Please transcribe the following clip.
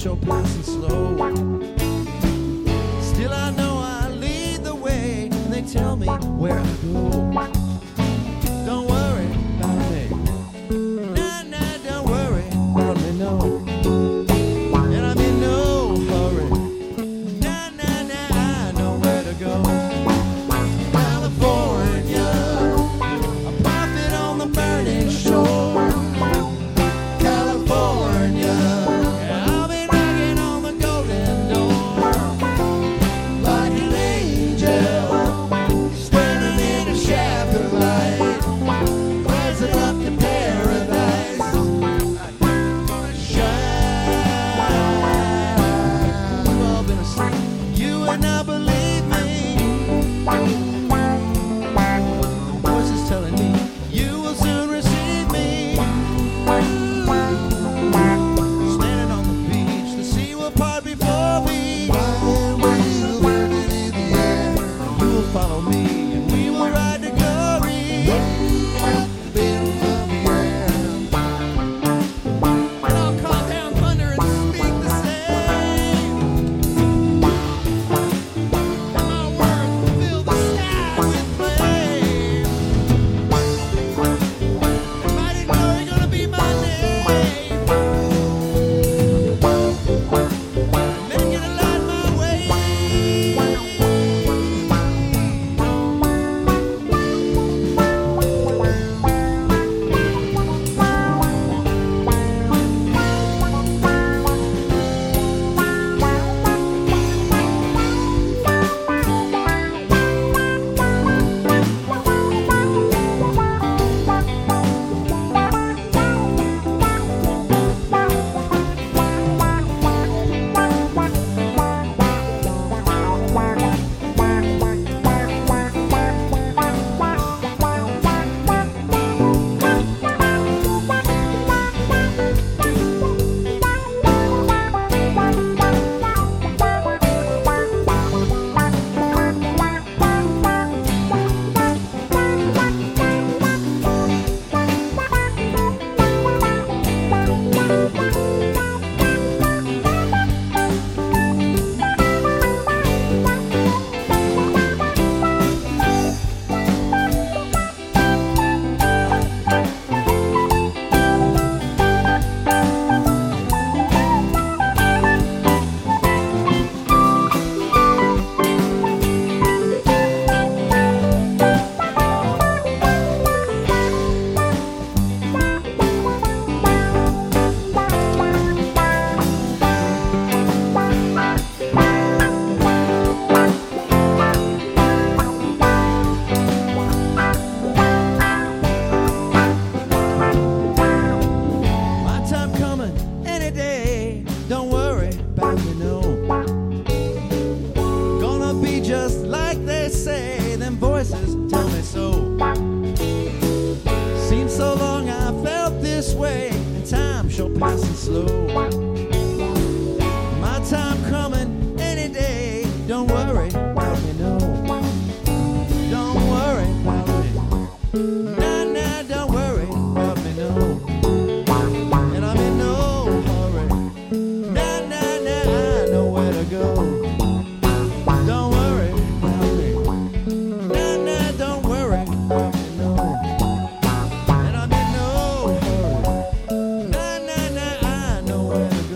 sure passing slow. Still I know I lead the way, and they tell me where I go. Don't worry about me, nah, nah, don't worry about me, no. And I'm in no hurry, nah, nah, nah, I know where to go. California, a prophet on the burning shore. California, I'll be knocking on the golden door. Like an angel, standing in a shaft of light, rising up to paradise. I'm gonna shine. We've all been asleep, you would not believe me. Voice is telling me you will soon receive me. Standing on the beach, the sea will part before me. You will follow me, and we will ride to glory. And I'll call down thunder and speak the same. And my words will fill the sky with flame. And mighty glory gonna be my name. Men gonna light my way. My time coming any day. Don't worry about me, no. Gonna be just like they say. Them voices tell me so. Seems so long I felt this way, and time sure passing slow. My time coming any day. Don't worry about me, no. Don't worry about me. Nah, nah, don't worry about me, no. And I'm in no hurry. Nah, nah, nah, I know where to go. Don't worry about me. Nah, nah, don't worry about me, no. And I'm in no hurry. Nah, nah, nah, I know where to